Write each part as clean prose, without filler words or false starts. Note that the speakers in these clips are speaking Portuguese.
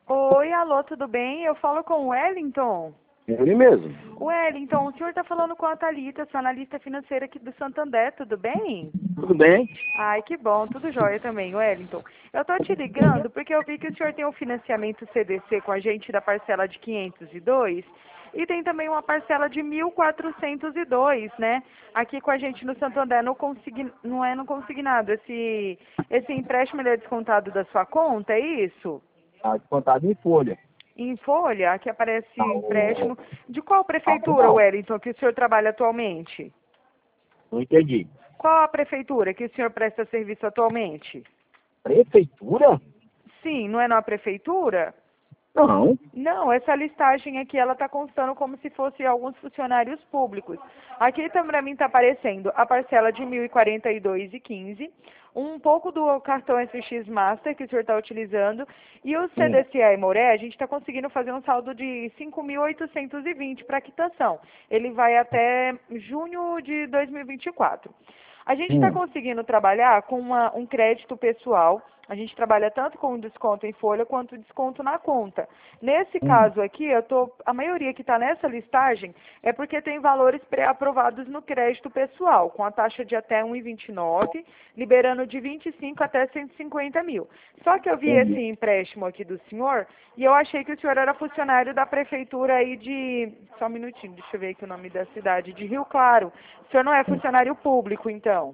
Oi, alô, tudo bem? Eu falo com o Wellington. Ele mesmo. Wellington, o senhor está falando com a Thalita, sou analista financeira aqui do Santander, tudo bem? Tudo bem? Ai, que bom, tudo jóia também, Wellington. Eu tô te ligando porque eu vi que o senhor tem um financiamento CDC com a gente da parcela de 502 e tem também uma parcela de 1.402, né? Aqui com a gente no Santander, não é no consignado. Esse empréstimo ele é descontado da sua conta, é isso? Tá descontado em folha. Em folha, aqui aparece Tá, empréstimo. De qual prefeitura, não. Wellington, que o senhor trabalha atualmente? Não entendi. Qual a prefeitura que o senhor presta serviço atualmente? Prefeitura? Sim, não é na prefeitura? Não. Não, essa listagem aqui, ela está constando como se fosse alguns funcionários públicos. Aqui para mim está aparecendo a parcela de 1.042,15, um pouco do cartão SX Master que o senhor está utilizando, e o CDCA e Moré, a gente está conseguindo fazer um saldo de 5.820 para quitação. Ele vai até junho de 2024. A gente está conseguindo trabalhar com um crédito pessoal. A gente trabalha tanto com desconto em folha quanto desconto na conta. Nesse caso aqui, a maioria que está nessa listagem é porque tem valores pré-aprovados no crédito pessoal, com a taxa de até 1,29, liberando de 25 até 150 mil. Só que eu vi esse empréstimo aqui do senhor e eu achei que o senhor era funcionário da prefeitura aí de... Só um minutinho, deixa eu ver aqui o nome da cidade, de Rio Claro. O senhor não é funcionário público, então?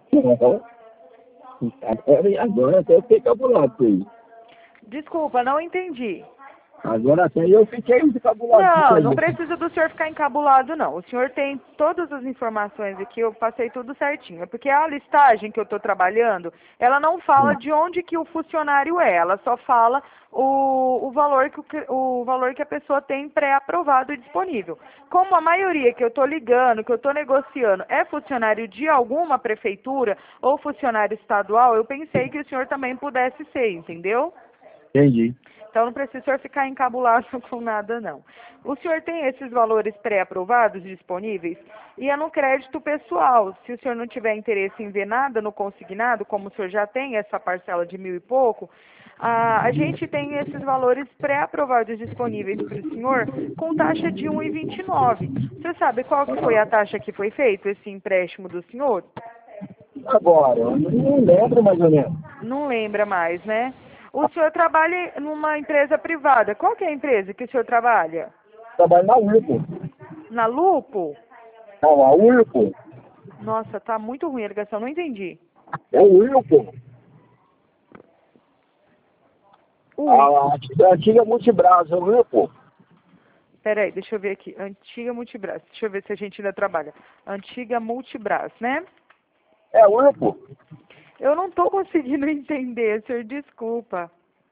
Agora até eu fiquei cabulado com isso. Desculpa, não entendi. Agora até eu fiquei cabulado com isso Não, aí. não precisa do senhor ficar encabulado, não. O senhor tem todas as informações aqui, eu passei tudo certinho. É porque a listagem que eu estou trabalhando, ela não fala de onde que o funcionário é, ela só fala o valor que a pessoa tem pré-aprovado e disponível. Como a maioria que eu estou ligando, que eu estou negociando, é funcionário de alguma prefeitura ou funcionário estadual, eu pensei que o senhor também pudesse ser, entendeu? Entendi. Então, não precisa o senhor ficar encabulado com nada, não. O senhor tem esses valores pré-aprovados disponíveis e é no crédito pessoal. Se o senhor não tiver interesse em ver nada no consignado, como o senhor já tem essa parcela de 1.000 e pouco, a gente tem esses valores pré-aprovados disponíveis para o senhor com taxa de 1,29. Você sabe qual que foi a taxa que foi feito, esse empréstimo do senhor? Agora, eu não lembro mais ou menos. Não lembra mais, né? O senhor trabalha numa empresa privada. Qual que é a empresa que o senhor trabalha? Trabalho na URPO. Na Lupo? Não, a URPO. Nossa, tá muito ruim a ligação, não entendi. É o URPO. A antiga Multibras, é o URPO. Peraí, deixa eu ver aqui. Antiga Multibras. Deixa eu ver se a gente ainda trabalha. Antiga Multibras, né? É o URPO. Eu não tô conseguindo entender, senhor, desculpa.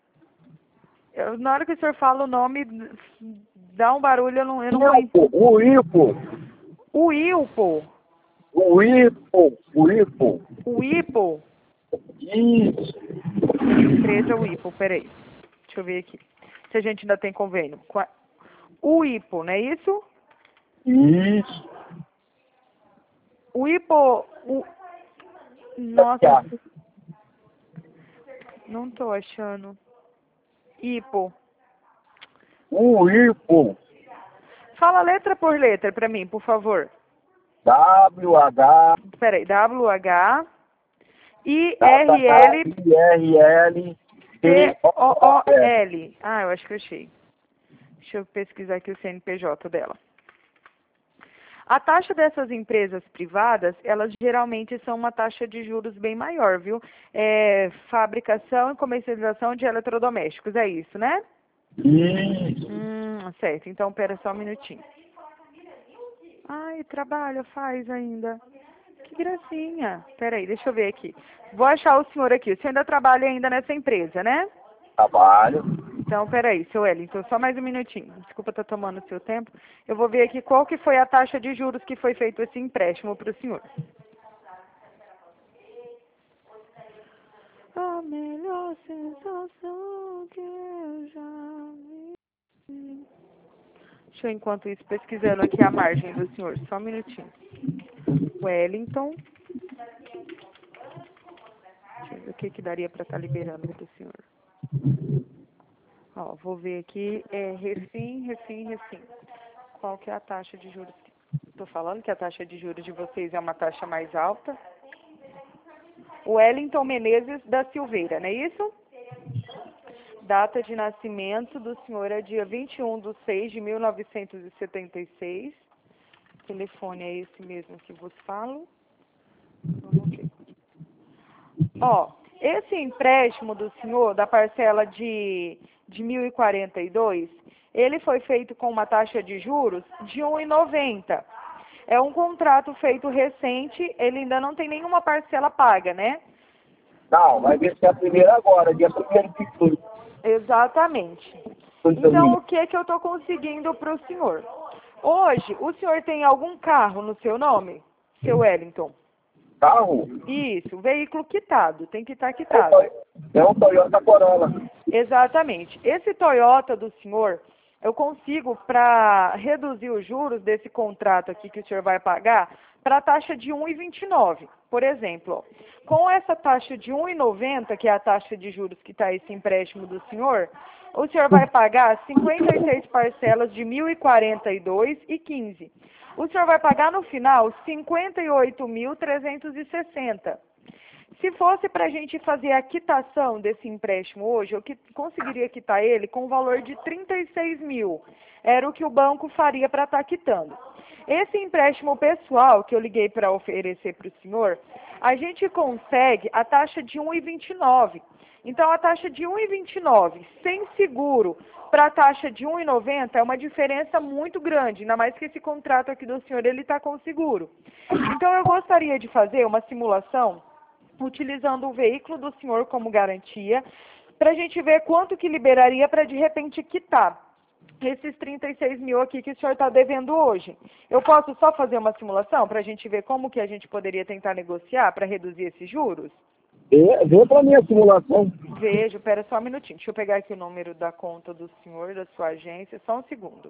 Na hora que o senhor fala o nome, dá um barulho, eu não tô entendendo. O IPO. O Ilpo. O IPO. O IPO. O Ipo. Isso. Empresa Wipo, peraí. Deixa eu ver aqui. Se a gente ainda tem convênio. O Ipo, não é isso? Isso. O Ipo. Nossa, não tô achando. Ipo. O IPO. Fala letra por letra pra mim, por favor. WH. Peraí, WH IRL. TOOL. Ah, eu acho que eu achei. Deixa eu pesquisar aqui o CNPJ dela. A taxa dessas empresas privadas, elas geralmente são uma taxa de juros bem maior, viu? Fabricação e comercialização de eletrodomésticos, é isso, né? Isso. Certo. Então, pera só um minutinho. Ai, trabalha, faz ainda. Que gracinha. Peraí, deixa eu ver aqui. Vou achar o senhor aqui. O senhor ainda trabalha ainda nessa empresa, né? Trabalho. Então, peraí, seu Wellington, só mais um minutinho. Desculpa estar tomando o seu tempo. Eu vou ver aqui qual que foi a taxa de juros que foi feito esse empréstimo para o senhor. A melhor sensação que eu já vi. Deixa eu, enquanto isso, pesquisando aqui a margem do senhor. Só um minutinho. Wellington. Deixa eu ver o que daria para estar liberando para o senhor. Ó, vou ver aqui, Refim. Qual que é a taxa de juros? Estou falando que a taxa de juros de vocês é uma taxa mais alta. Wellington Menezes da Silveira, não é isso? Data de nascimento do senhor é dia 21/6/1976. O telefone é esse mesmo que vos falo. Vamos ver. Ó, esse empréstimo do senhor, da parcela de 1.042, ele foi feito com uma taxa de juros de 1,90. É um contrato feito recente, ele ainda não tem nenhuma parcela paga, né? Não, vai vencer a primeira agora, dia 1º de julho. Exatamente. Então, o que que eu estou conseguindo para o senhor? Hoje, o senhor tem algum carro no seu nome, seu Wellington? Carro? Isso, veículo quitado, tem que estar quitado. É um Toyota Corolla. Exatamente. Esse Toyota do senhor, eu consigo, para reduzir os juros desse contrato aqui que o senhor vai pagar, para a taxa de 1,29. Por exemplo, ó, com essa taxa de 1,90, que é a taxa de juros que está esse empréstimo do senhor, o senhor vai pagar 56 parcelas de 1.042,15. O senhor vai pagar no final 58.360. Se fosse para a gente fazer a quitação desse empréstimo hoje, eu conseguiria quitar ele com o valor de 36 mil. Era o que o banco faria para estar quitando. Esse empréstimo pessoal que eu liguei para oferecer para o senhor, a gente consegue a taxa de 1,29. Então, a taxa de 1,29 sem seguro para a taxa de 1,90 é uma diferença muito grande, ainda mais que esse contrato aqui do senhor ele está com seguro. Então, eu gostaria de fazer uma simulação utilizando o veículo do senhor como garantia, para a gente ver quanto que liberaria para de repente quitar esses 36 mil aqui que o senhor está devendo hoje. Eu posso só fazer uma simulação para a gente ver como que a gente poderia tentar negociar para reduzir esses juros? Vê para mim a simulação. Vejo, pera só um minutinho. Deixa eu pegar aqui o número da conta do senhor, da sua agência, só um segundo.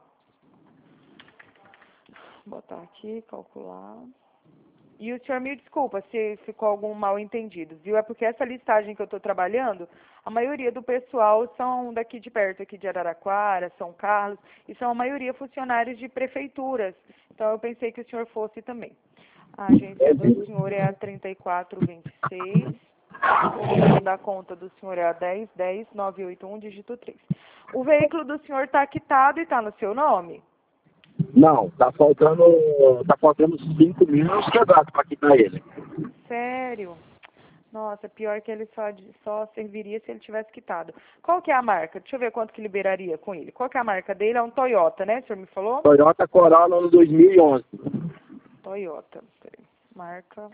Vou botar aqui, calcular. E o senhor me desculpa se ficou algum mal entendido, viu? É porque essa listagem que eu estou trabalhando, a maioria do pessoal são daqui de perto, aqui de Araraquara, São Carlos, e são a maioria funcionários de prefeituras. Então eu pensei que o senhor fosse também. A agência do senhor é a 3426, o número da conta do senhor é a 1010-981, dígito 3. O veículo do senhor está quitado e está no seu nome? Não, tá faltando 5 mil quebrados para quitar ele. Sério? Nossa, pior que ele só serviria se ele tivesse quitado. Qual que é a marca? Deixa eu ver quanto que liberaria com ele. Qual que é a marca dele? É um Toyota, né? O senhor me falou? Toyota Corolla no 2011. Toyota. Peraí. Marca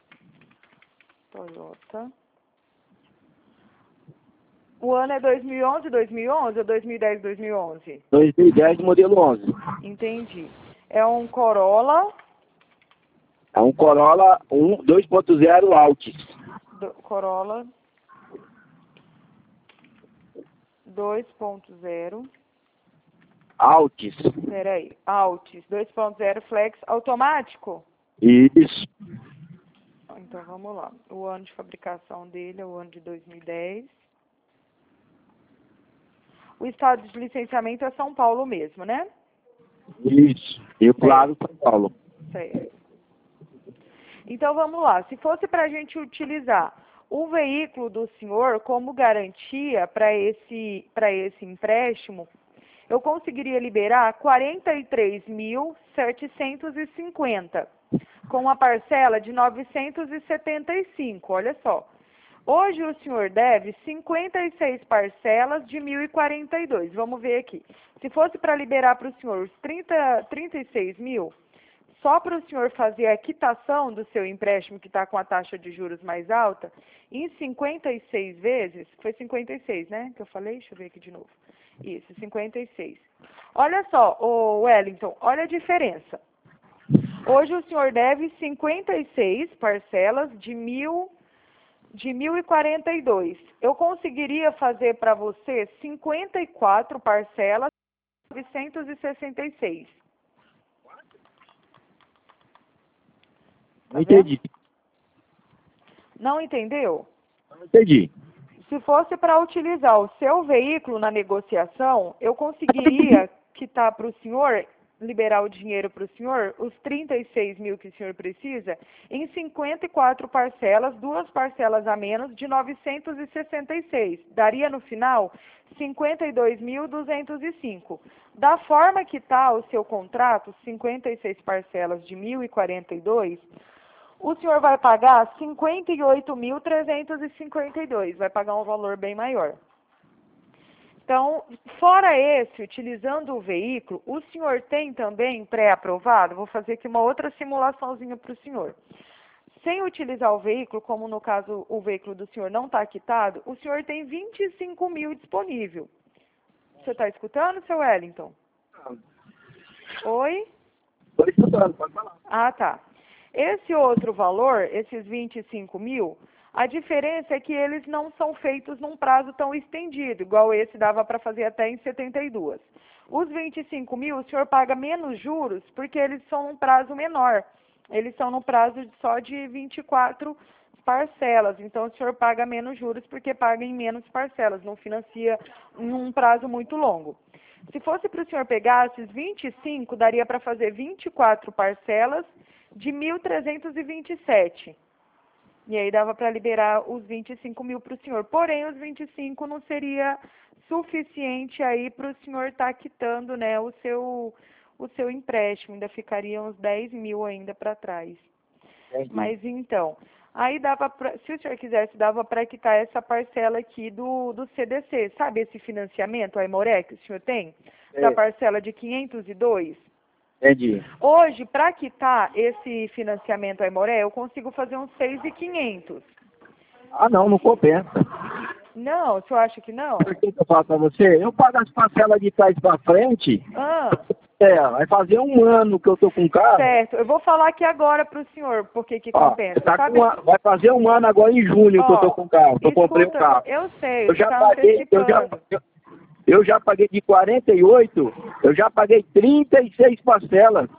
Toyota. O ano é 2011 ou 2010, 2011? 2010, modelo 11. Entendi. É um Corolla. É um Corolla 2.0 Altis. Corolla 2.0. Altis. Peraí. Altis 2.0 Flex automático? Isso. Então vamos lá. O ano de fabricação dele é o ano de 2010. O estado de licenciamento é São Paulo mesmo, né? Isso. E claro, São Paulo. Certo. Então vamos lá. Se fosse para a gente utilizar o veículo do senhor como garantia para esse empréstimo, eu conseguiria liberar 43.750 com uma parcela de 975. Olha só. Hoje o senhor deve 56 parcelas de 1.042. Vamos ver aqui. Se fosse para liberar para o senhor os 36 mil, só para o senhor fazer a quitação do seu empréstimo que está com a taxa de juros mais alta, em 56 vezes, foi 56, né, que eu falei? Deixa eu ver aqui de novo. Isso, 56. Olha só, o Wellington, olha a diferença. Hoje o senhor deve 56 parcelas de 1.042. Eu conseguiria fazer para você 54 parcelas de 966. Não entendi. Não entendeu? Não entendi. Se fosse para utilizar o seu veículo na negociação, eu conseguiria quitar para o senhor, liberar o dinheiro para o senhor, os 36 mil que o senhor precisa, em 54 parcelas, 2 parcelas a menos, de 966. Daria no final 52.205. Da forma que está o seu contrato, 56 parcelas de 1.042, o senhor vai pagar 58.352, vai pagar um valor bem maior. Então, fora esse, utilizando o veículo, o senhor tem também pré-aprovado? Vou fazer aqui uma outra simulaçãozinha para o senhor. Sem utilizar o veículo, como no caso o veículo do senhor não está quitado, o senhor tem 25 mil disponível. Você está escutando, seu Wellington? Oi? Estou escutando, pode falar. Ah, tá. Esse outro valor, esses 25 mil, a diferença é que eles não são feitos num prazo tão estendido, igual esse dava para fazer até em 72. Os 25 mil, o senhor paga menos juros porque eles são num prazo menor. Eles são no prazo só de 24 parcelas. Então, o senhor paga menos juros porque paga em menos parcelas, não financia em um prazo muito longo. Se fosse para o senhor pegar esses 25, daria para fazer 24 parcelas de 1.327. E aí dava para liberar os 25 mil para o senhor. Porém, os 25 não seria suficiente aí para o senhor estar quitando, né, o seu empréstimo. Ainda ficaria uns 10 mil ainda para trás. Entendi. Mas então, aí dava pra, se o senhor quisesse, dava para quitar essa parcela aqui do CDC. Sabe esse financiamento, a Aimoré, que o senhor tem? Da parcela de 502? Entendi. Hoje, para quitar esse financiamento Aimoré, eu consigo fazer uns 6.500. Ah, não, não compensa. Não, o senhor acha que não? Por que eu falo pra você? Eu pago as parcelas de trás pra frente, Ah, vai fazer um ano que eu tô com o carro. certo. Eu vou falar aqui agora para o senhor por que Ó, compensa. tá Sabe? vai fazer um ano agora em junho que eu tô com o carro, que eu comprei o Escuta, carro. eu sei, Eu já tá paguei, antecipando. eu já paguei de 48, eu já paguei 36 parcelas.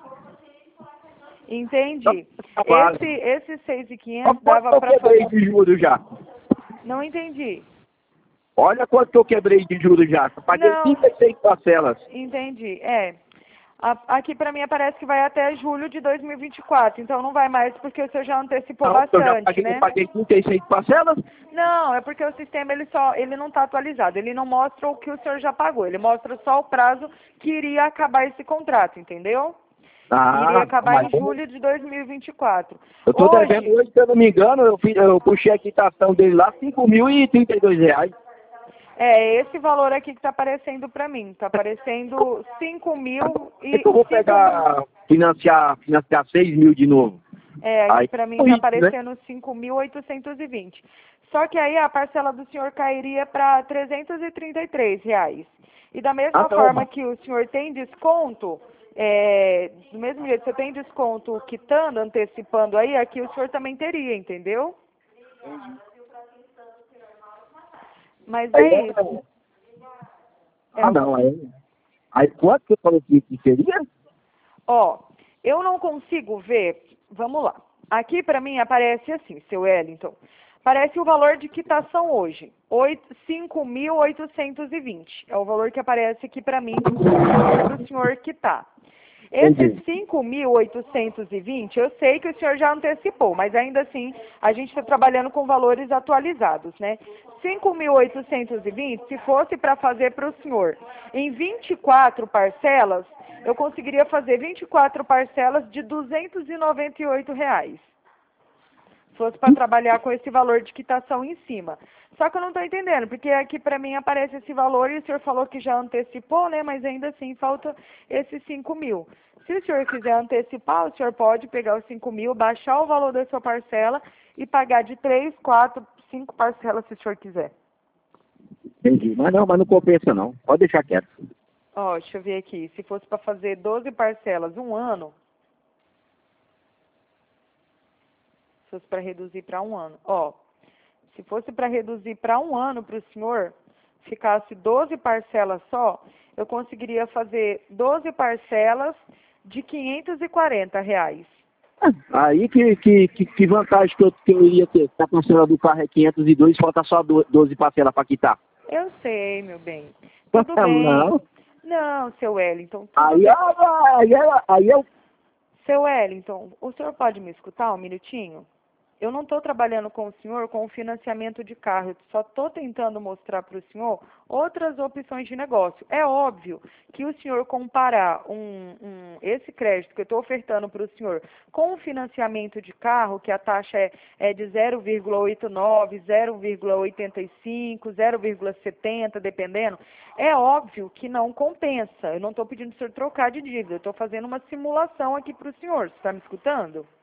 Entendi. Tá quase. Esse Olha 6.500 quanto dava eu para quebrei fazer... de juros já. Não entendi. Olha quanto que eu quebrei de juros já. Eu paguei Não, 36 parcelas. entendi. Aqui para mim aparece que vai até julho de 2024, então não vai mais porque o senhor já antecipou Não, eu já bastante, paguei, né? eu paguei 36 parcelas. Não, é porque o sistema ele não está atualizado, ele não mostra o que o senhor já pagou, ele mostra só o prazo que iria acabar esse contrato, entendeu? Iria acabar em julho de 2024. Eu tô devendo hoje, se eu não me engano, eu puxei a quitação dele lá, R$ 5.032. Esse valor aqui que está aparecendo para mim, está aparecendo 5 mil É que eu vou pegar, financiar 6 mil de novo. aqui para mim está né? aparecendo 5.820. Só que aí a parcela do senhor cairia para R$ 333 reais. E da mesma forma que o senhor tem desconto, do mesmo jeito que você tem desconto quitando, antecipando aí, aqui o senhor também teria, entendeu? Mas é isso. Não, aí quanto que você falou que seria? Ó, eu não consigo ver, vamos lá. Aqui para mim aparece assim, seu Wellington, aparece o valor de quitação hoje, 5.820. É o valor que aparece aqui para mim, para o senhor quitar. Esses 5.820, eu sei que o senhor já antecipou, mas ainda assim, a gente está trabalhando com valores atualizados, né? 5.820, se fosse para fazer para o senhor em 24 parcelas, eu conseguiria fazer 24 parcelas de R$ 298. Se fosse para trabalhar com esse valor de quitação em cima. Só que eu não estou entendendo, porque aqui para mim aparece esse valor e o senhor falou que já antecipou, né? Mas ainda assim falta esses 5 mil. Se o senhor quiser antecipar, o senhor pode pegar os 5 mil, baixar o valor da sua parcela e pagar de 3, 4, 5 parcelas se o senhor quiser. Entendi, mas não compensa não. Pode deixar quieto. Ó, deixa eu ver aqui. Se fosse para fazer 12 parcelas, um ano. Se fosse para reduzir para um ano. Ó, se fosse para reduzir para um ano para o senhor, ficasse 12 parcelas só, eu conseguiria fazer 12 parcelas de R$ 540. Aí que vantagem que eu iria ter? Se a parcela do carro é 502, falta só 12 parcelas para quitar. Eu sei, meu bem. Tudo bem. Não. Não, seu Wellington, tudo Aí, bem. aí eu... Seu Wellington, o senhor pode me escutar um minutinho? Eu não estou trabalhando com o senhor com o financiamento de carro, eu só estou tentando mostrar para o senhor outras opções de negócio. É óbvio que o senhor comparar esse crédito que eu estou ofertando para o senhor com o financiamento de carro, que a taxa é de 0,89, 0,85, 0,70, dependendo, é óbvio que não compensa. Eu não estou pedindo para o senhor trocar de dívida, eu estou fazendo uma simulação aqui para o senhor. Você está me escutando?